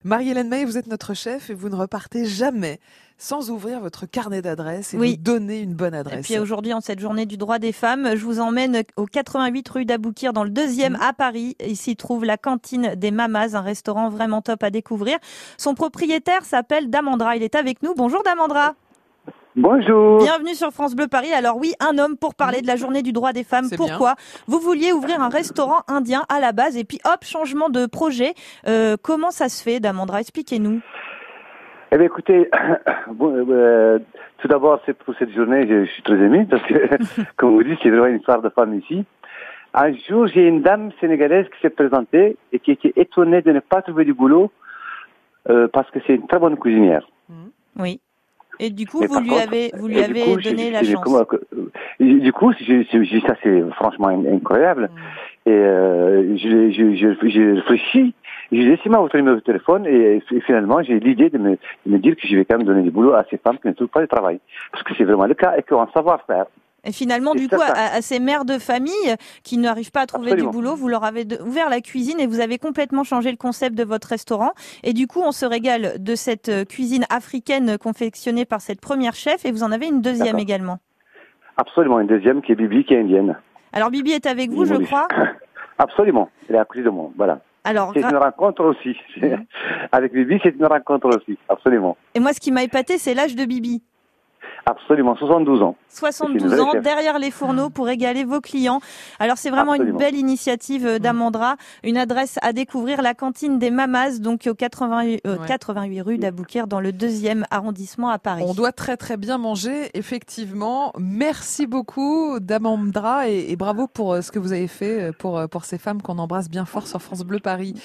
Marie-Hélène May, vous êtes notre chef et vous ne repartez jamais sans ouvrir votre carnet d'adresses et vous donner une bonne adresse. Et puis aujourd'hui, en cette journée du droit des femmes, je vous emmène au 88 rue d'Aboukir, dans le 2e à Paris. Ici trouve la cantine des Mamas, un restaurant vraiment top à découvrir. Son propriétaire s'appelle Damandra. Il est avec nous. Bonjour Damandra. Bonjour. Bienvenue sur France Bleu Paris. Alors oui, un homme pour parler de la journée du droit des femmes. C'est Pourquoi ? Vous vouliez ouvrir un restaurant indien à la base et puis hop, changement de projet. Comment ça se fait, Damandra ? Expliquez-nous. Eh bien, écoutez, tout d'abord, pour cette journée, je suis très ému parce que, comme vous dites, c'est vraiment une histoire de femme ici. Un jour, j'ai une dame sénégalaise qui s'est présentée et qui était étonnée de ne pas trouver du boulot parce que c'est une très bonne cuisinière. Oui. Et du coup, vous lui avez donné la chance. Du coup, j'ai dit ça, c'est franchement incroyable. Et j'ai réfléchi. J'ai laissé votre numéro de téléphone et finalement, j'ai l'idée de me dire que je vais quand même donner du boulot à ces femmes qui ne trouvent pas de travail. Parce que c'est vraiment le cas et qu'on savoir-faire. Et finalement, du coup, à ces mères de famille qui n'arrivent pas à trouver du boulot, vous leur avez ouvert la cuisine et vous avez complètement changé le concept de votre restaurant. Et du coup, on se régale de cette cuisine africaine confectionnée par cette première chef et vous en avez une deuxième également. Absolument, une deuxième qui est Bibi, qui est indienne. Alors Bibi est avec vous, je crois. Absolument, elle est à côté de moi, voilà. Alors, c'est une rencontre aussi. Avec Bibi, c'est une rencontre aussi, absolument. Et moi, ce qui m'a épaté, c'est l'âge de Bibi. Absolument, 72 ans. 72 ans, derrière les fourneaux pour régaler vos clients. Alors c'est vraiment une belle initiative d'Amandra. Une adresse à découvrir, la cantine des Mamas, donc au 88 rue d'Aboukir, dans le 2e arrondissement à Paris. On doit très très bien manger, effectivement. Merci beaucoup Damandra et bravo pour ce que vous avez fait pour ces femmes qu'on embrasse bien fort sur France Bleu Paris.